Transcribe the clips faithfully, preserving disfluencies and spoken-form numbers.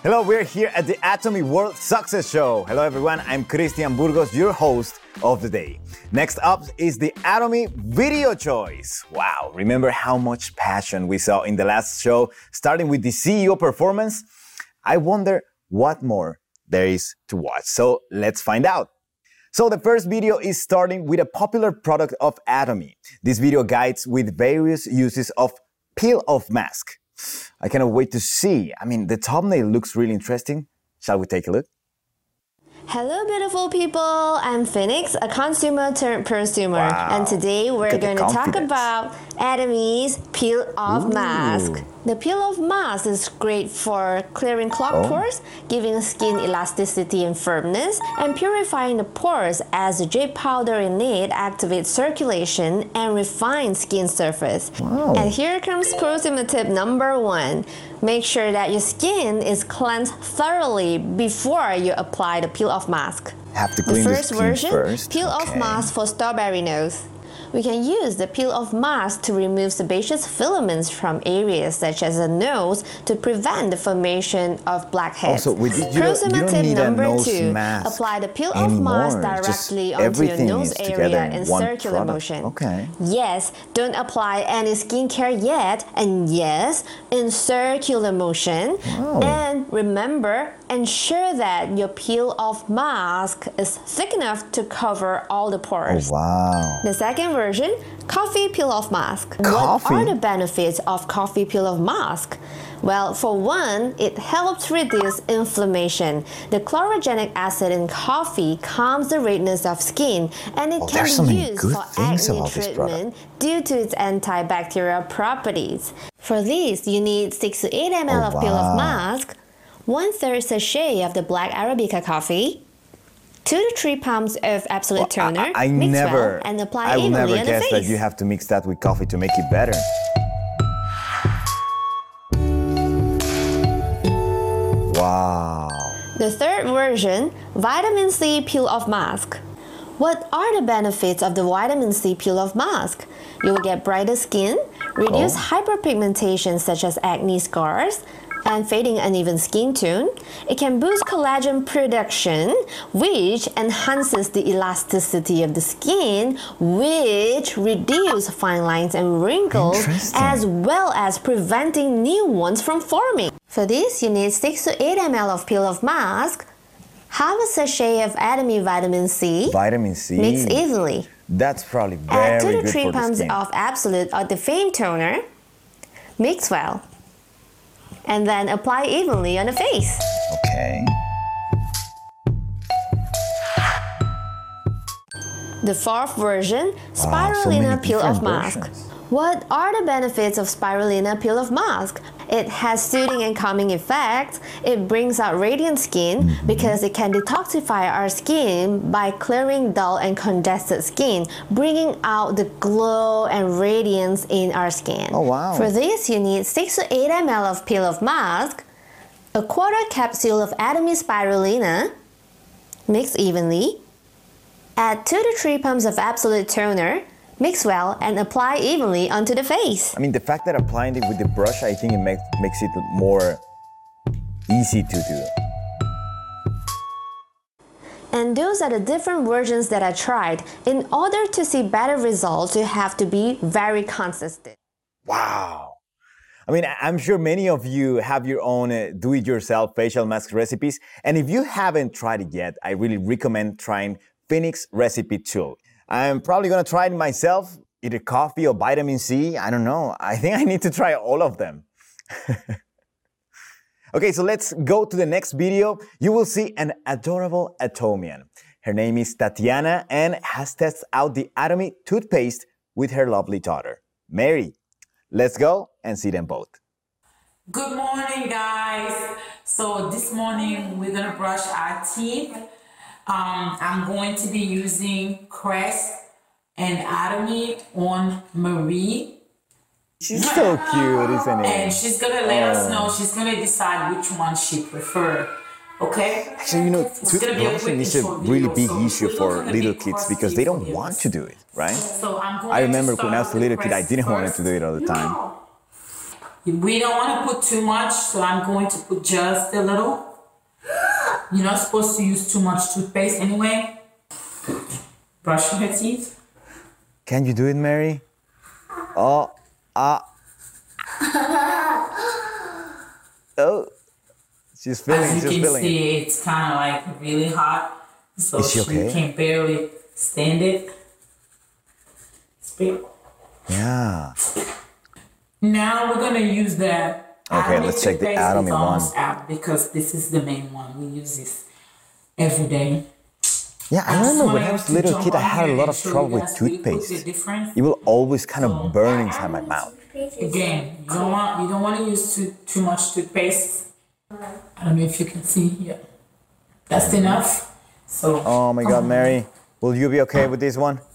Hello, we're here at the Atomy World Success Show. Hello everyone, I'm Christian Burgos, your host of the day. Next up is the Atomy Video Choice. Wow, remember how much passion we saw in the last show, starting with the C E O performance? I wonder what more there is to watch. So let's find out. So the first video is starting with a popular product of Atomy. This video guides with various uses of peel-off mask. I cannot wait to see. I mean, the thumbnail looks really interesting. Shall we take a look? Hello, beautiful people. I'm Phoenix, a consumer turned prosumer. Wow. And today we're going to talk confidence. about Atomy's peel-off Ooh. mask. The peel-off mask is great for clearing clogged Oh. pores, giving skin elasticity and firmness, and purifying the pores as the jet powder in it activates circulation and refines skin surface. Wow. And here comes prosumer tip number one. Make sure that your skin is cleansed thoroughly before you apply the peel-off mask. Have to The clean the, first skin version, first. peel-off Okay. mask for strawberry nose. We can use the peel-off mask to remove sebaceous filaments from areas such as the nose to prevent the formation of blackheads. Also, with it, you don't- you Prosumer don't tip need a number nose two, mask apply the peel-off anymore. mask Just directly onto your everything nose is together area in in one circular product. motion. Okay. Yes, don't apply any skincare yet, and yes, in circular motion. Wow. And remember, ensure that your peel-off mask is thick enough to cover all the Oh, pores. wow. The second version, coffee peel-off mask. Coffee? What are the benefits of coffee peel-off mask? Well, for one, it helps reduce inflammation. The chlorogenic acid in coffee calms the redness of skin, and it Oh, can there's so be many used good for things acne about this treatment due to its antibacterial properties. For this, you need six to eight milliliters Oh, of peel-off wow. mask, one-third sachet of the black Arabica coffee, two to three pumps of Absolute Toner, I, I mix never, well, and apply I will evenly never on the guess face. that you have to mix that with coffee to make it better. Wow. The third version, vitamin C peel-off mask. What are the benefits of the vitamin C peel-off mask? You will get brighter skin, reduce Oh. hyperpigmentation such as acne scars, and fading uneven skin tone. It can boost collagen production, which enhances the elasticity of the skin, which reduce fine lines and wrinkles, Interesting. as well as preventing new ones from forming. For this, you need six to eight milliliters of peel-off mask, half a sachet of Atomy vitamin C, Vitamin C. mix evenly. That's probably Add very two to good three for the pumps skin. of Absolute or the Fame Toner, mix well, and then apply evenly on the face. Okay. The fourth version, Wow, so Spirulina many peel-off different mask. versions. What are the benefits of Spirulina peel-off mask? It has soothing and calming effects. It brings out radiant skin Mm-hmm. because it can detoxify our skin by clearing dull and congested skin, bringing out the glow and radiance in our skin. Oh, wow. For this, you need six to eight milliliters of peel-off mask, a quarter capsule of Atomy Spirulina, mix evenly, add two to three pumps of Absolute Toner, mix well, and apply evenly onto the face. I mean, the fact that applying it with the brush, I think it makes makes it more easy to do. And those are the different versions that I tried. In order to see better results, you have to be very consistent. Wow. I mean, I- I'm sure many of you have your own uh, do-it-yourself facial mask recipes. And if you haven't tried it yet, I really recommend trying Phoenix Recipe Tool. I'm probably going to try it myself, either coffee or vitamin C. I don't know. I think I need to try all of them. Okay, so let's go to the next video. You will see an adorable Atomian. Her name is Tatiana and has tested out the Atomy toothpaste with her lovely daughter, Mary. Let's go and see them both. Good morning, guys. So this morning we're gonna brush our teeth. Um, I'm going to be using Crest and Atomy on Marie. She's so cute, isn't it? And she's gonna let us know, she's gonna decide which one she prefer. Okay? Actually, you know, It's gonna be a quick toothbrushing is and a short really video, big so issue we're for gonna little be kids because cross-stitch they don't videos. want to do it, right? So I'm going I to remember start when I was a with little kid, I Crest didn't want first. to do it all the time. No. We don't want to put too much, so I'm going to put just a little. You're not supposed to use too much toothpaste anyway. Brushing her teeth. Can you do it, Mary? Oh, ah. Oh, she's feeling. As you she's can feeling. see, it's kind of like really hot, so Is she okay? can barely stand it. Spit. Yeah. Now we're gonna use the. Okay, Atomy let's check the toothpaste. Atomy It's one. almost out because this is the main one. We use this every day. Yeah, I I just remember when wanted I was a to little jump kid, I on had a here lot and of show you trouble with guys really quick the toothpaste. difference. It will always kind So, of burn inside my mouth. Again, you don't want you don't want to use too too much toothpaste. I don't know if you can see. Yeah, that's enough. So. Oh my God, um, Mary, will you be okay with this one?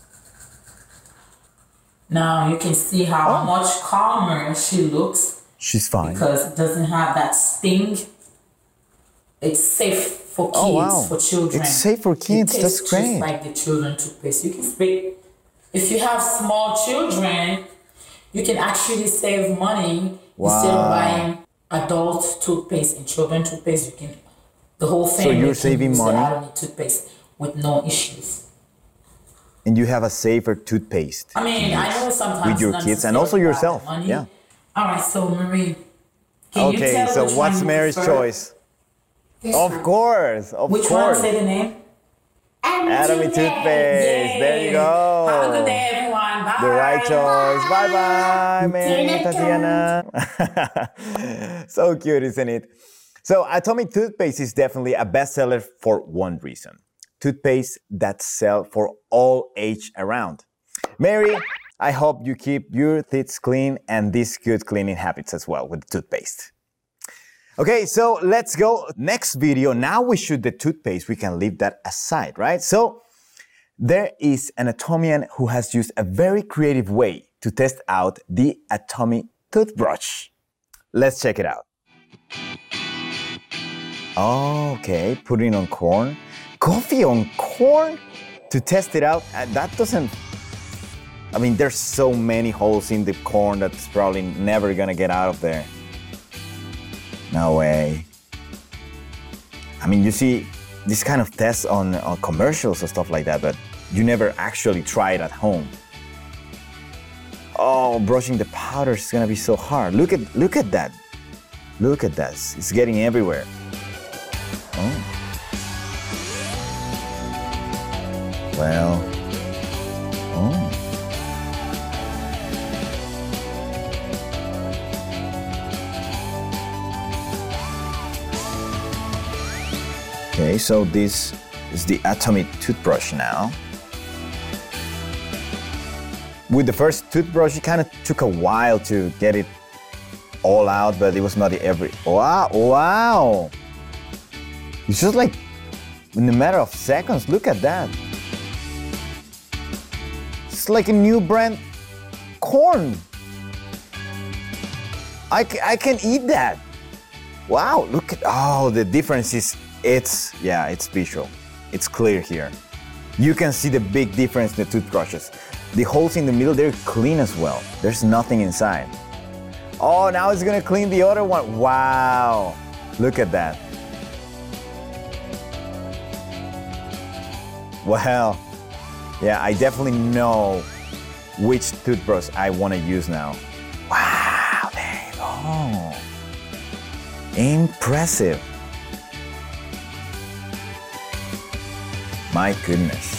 Now you can see how Oh. much calmer she looks She's fine. because it doesn't have that sting. It's safe for kids, Oh, wow. for children. It's safe for kids. It That's tastes great. just like the children toothpaste. You can spit. If you have small children, you can actually save money instead of Wow. buying adult toothpaste and children toothpaste. You can the whole family you're can saving use money? the Atomy toothpaste with no issues. And you have a safer toothpaste. I mean, to I use know sometimes with your not kids and also necessarily about yourself. money. Yeah. All right, so Marie, can you Okay, tell so which what's one you Mary's prefer? choice? Of course, of Which course. one? Say the name. Atomy toothpaste. There you Have a good go. day, everyone. Bye. The right choice. Bye bye, Mary, Tina Tatiana. So cute, isn't it? So, Atomy toothpaste is definitely a bestseller for one reason. Toothpaste that sell for all age around. Mary, I hope you keep your teeth clean and these good cleaning habits as well with toothpaste. Okay, so let's go. Next video. Now we shoot the toothpaste. We can leave that aside, right? So there is an Atomian who has used a very creative way to test out the Atomy toothbrush. Let's check it out. Okay, putting on corn. Coffee on corn to test it out. Uh, that doesn't. I mean, there's so many holes in the corn that's probably never gonna get out of there. No way. I mean, you see this kind of tests on, on commercials or stuff like that, but you never actually try it at home. Oh, brushing the powder is gonna be so hard. Look at look at that. Look at that. It's getting everywhere. Oh. Well. Oh. Okay, so this is the Atomy toothbrush now. With the first toothbrush, it kind of took a while to get it all out, but it was not every. Wow! Wow! It's just like in a matter of seconds. Look at that. It's like a new brand corn. I, ca- I can eat that. Wow, look at, oh, the difference is, it's, yeah, it's visual. It's clear here. You can see the big difference in the toothbrushes. The holes in the middle, they're clean as well. There's nothing inside. Oh, now it's gonna clean the other one. Wow, look at that. Well, yeah, I definitely know which toothbrush I wanna use now. Wow, there you go. Impressive. My goodness.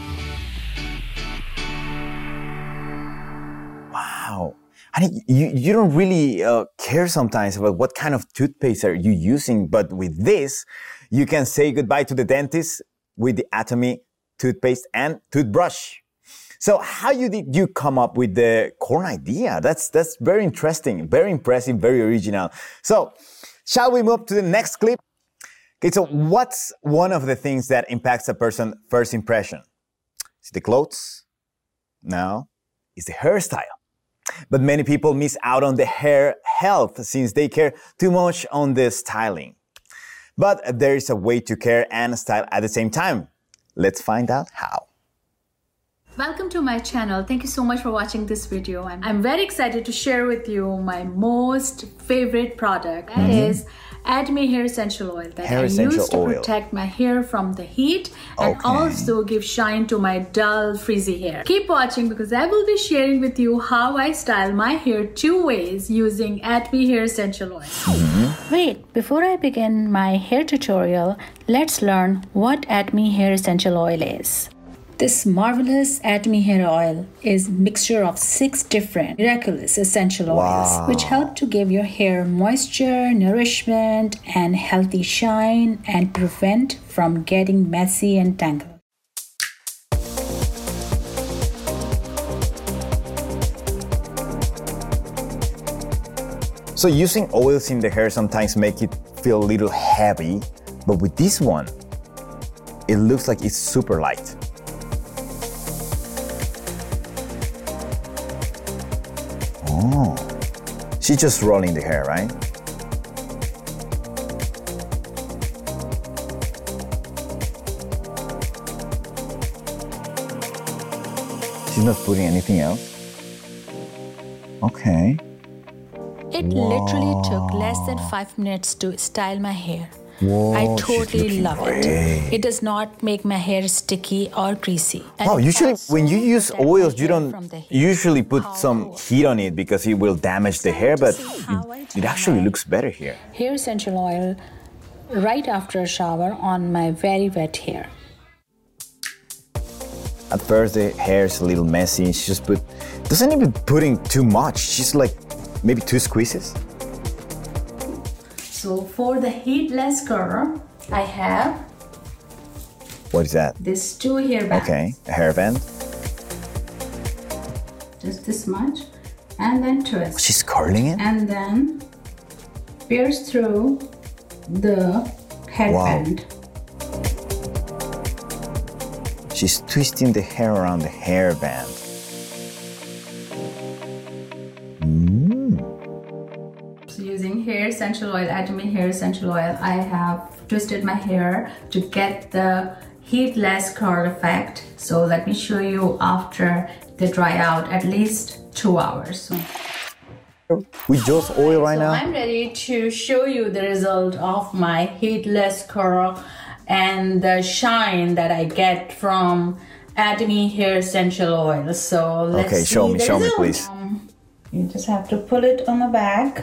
Wow. I mean, you, you don't really uh, care sometimes about what kind of toothpaste are you using, but with this, you can say goodbye to the dentist with the Atomy toothpaste and toothbrush. So how you did you come up with the corn idea? That's, that's very interesting, very impressive, very original. So shall we move to the next clip? Okay, so what's one of the things that impacts a person's first impression? Is it the clothes? No, it's the hairstyle. But many people miss out on the hair health since they care too much on the styling. But there is a way to care and style at the same time. Let's find out how. Welcome to my channel. Thank you so much for watching this video. I'm, I'm very excited to share with you my most favorite product. That mm-hmm. is Atomy Hair Essential Oil that hair I use to oil. protect my hair from the heat and okay. also give shine to my dull, frizzy hair. Keep watching because I will be sharing with you how I style my hair two ways using Atomy Hair Essential Oil. Mm-hmm. Wait, before I begin my hair tutorial, let's learn what Atomy Hair Essential Oil is. This marvelous Atomy hair oil is a mixture of six different miraculous essential oils wow. which help to give your hair moisture, nourishment, and healthy shine and prevent from getting messy and tangled. So using oils in the hair sometimes make it feel a little heavy, but with this one, it looks like it's super light. Oh, she's just rolling the hair, right? She's not putting anything else? Okay. It Whoa. literally took less than five minutes to style my hair. Whoa, I totally love great. it. It does not make my hair sticky or greasy. And wow, usually when you use oils, you don't usually put How some cool. heat on it because it will damage the hair, but it, it actually looks better here. Hair essential oil right after a shower on my very wet hair. At first the hair is a little messy. She just put, doesn't even putting too much. She's like maybe two squeezes. So for the heatless curl, I have What is that? this two hair bands. Okay, a hairband. Just this much, and then twist. She's curling it? And then pierce through the headband. She's twisting the hair around the hairband. So using hair essential oil, Atomy hair essential oil, I have twisted my hair to get the heatless curl effect. So let me show you after they dry out, at least two hours. So, With just oil right so now? I'm ready to show you the result of my heatless curl and the shine that I get from Atomy hair essential oil. So let's Okay, show see me, the show me, result. please. Um, you just have to pull it on the back.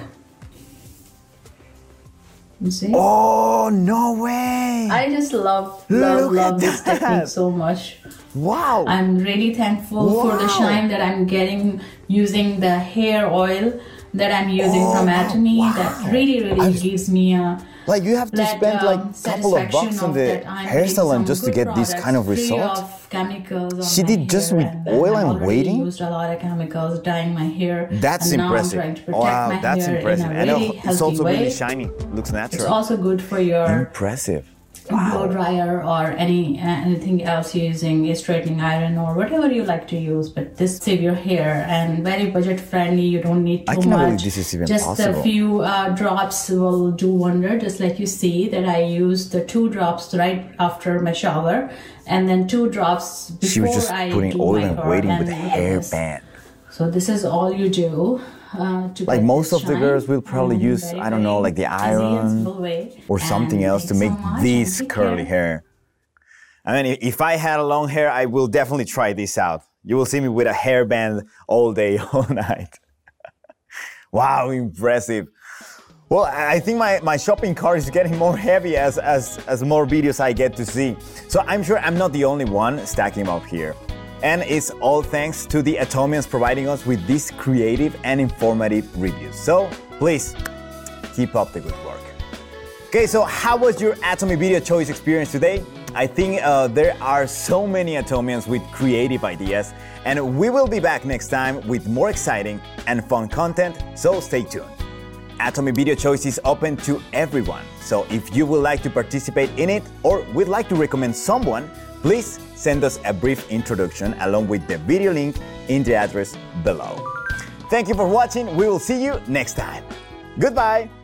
You see? Oh, no way! I just love, love, Look love at this that. technique so much. Wow! I'm really thankful for the Wow. shine that I'm getting using the hair oil that I'm using Oh, from Atomy. wow. That really, really I'm- gives me a Like you have to that, spend like um, a couple of satisfaction bucks on of the that I'm hair getting salon some just to good get this products kind of free result. of chemicals on She my did just hair, with and oil I've and already waiting? used a lot of chemicals dyeing my hair. That's and now impressive. I'm trying to protect Wow, my that's hair impressive. in a And really it's healthy also way. really shiny. Looks It's natural. also good for your Impressive. blow dryer or any uh, anything else you're using, a straightening iron or whatever you like to use, but this save your hair and very budget friendly. You don't need I too cannot much. believe this is even just possible. a few uh, drops will do wonder. Just like you see that I used the two drops right after my shower and then two drops before She was just I putting do oil my and hair. waiting And with a look at this. hairband. So this is all you do. Uh, to Like get most this of the shine girls will probably in use, very, I don't know, very like the easy and iron simple way. or something And else to thanks make so much, this and take curly care. hair. I mean, if I had a long hair, I will definitely try this out. You will see me with a hairband all day, all night. Wow, impressive. Well, I think my, my shopping cart is getting more heavy as, as, as more videos I get to see. So I'm sure I'm not the only one stacking them up here. And it's all thanks to the Atomians providing us with these creative and informative reviews. So please, keep up the good work. Okay, so how was your Atomy video choice experience today? I think uh, there are so many Atomians with creative ideas, and we will be back next time with more exciting and fun content, so stay tuned. Atomy Video Choice is open to everyone, so if you would like to participate in it or would like to recommend someone, please send us a brief introduction along with the video link in the address below. Thank you for watching. We will see you next time. Goodbye.